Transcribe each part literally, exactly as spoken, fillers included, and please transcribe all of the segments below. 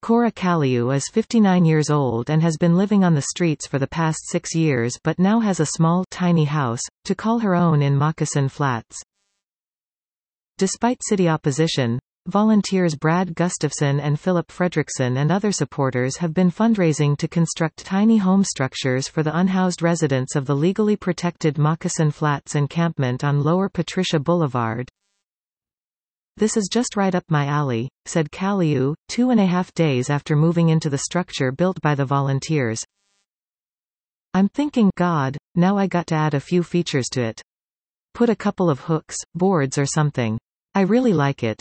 Cora Kaliu is fifty-nine years old and has been living on the streets for the past six years but now has a small, tiny house, to call her own in Moccasin Flats. Despite city opposition, volunteers Brad Gustafson and Philip Fredrickson and other supporters have been fundraising to construct tiny home structures for the unhoused residents of the legally protected Moccasin Flats encampment on Lower Patricia Boulevard. "This is just right up my alley," said Kaliu, two and a half days after moving into the structure built by the volunteers. "I'm thinking, God, now I got to add a few features to it. Put a couple of hooks, boards or something. I really like it."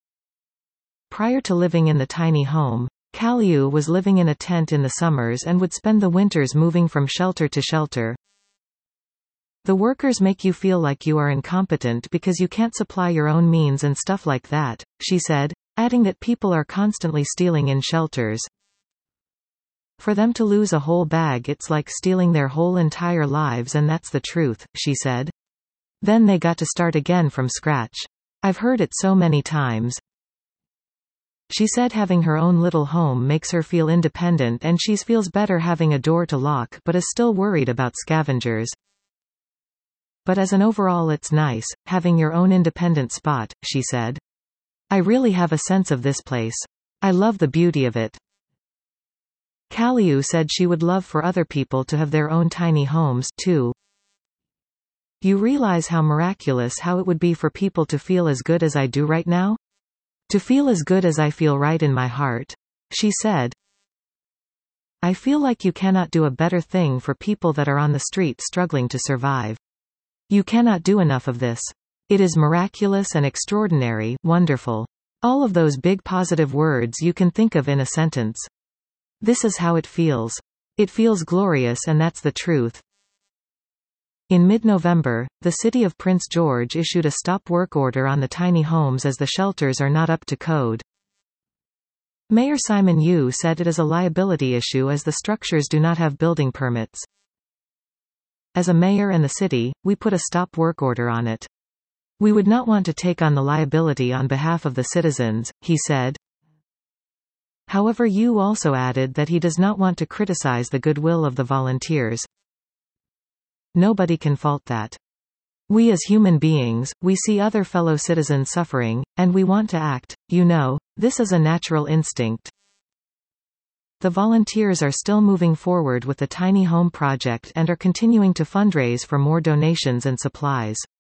Prior to living in the tiny home, Kaliu was living in a tent in the summers and would spend the winters moving from shelter to shelter. "The workers make you feel like you are incompetent because you can't supply your own means and stuff like that," she said, adding that people are constantly stealing in shelters. "For them to lose a whole bag, it's like stealing their whole entire lives, and that's the truth," she said. "Then they got to start again from scratch. I've heard it so many times." She said having her own little home makes her feel independent and she feels better having a door to lock but is still worried about scavengers. "But as an overall it's nice, having your own independent spot," she said. "I really have a sense of this place. I love the beauty of it." Kaliu said she would love for other people to have their own tiny homes, too. "You realize how miraculous how it would be for people to feel as good as I do right now? To feel as good as I feel right in my heart," she said. "I feel like you cannot do a better thing for people that are on the street struggling to survive. You cannot do enough of this. It is miraculous and extraordinary, wonderful. All of those big positive words you can think of in a sentence. This is how it feels. It feels glorious, and that's the truth." In mid-November, the city of Prince George issued a stop work order on the tiny homes as the shelters are not up to code. Mayor Simon Yu said it is a liability issue as the structures do not have building permits. "As a mayor and the city, we put a stop work order on it. We would not want to take on the liability on behalf of the citizens," he said. However, Yu also added that he does not want to criticize the goodwill of the volunteers. "Nobody can fault that. We as human beings, we see other fellow citizens suffering, and we want to act, you know, this is a natural instinct." The volunteers are still moving forward with the tiny home project and are continuing to fundraise for more donations and supplies.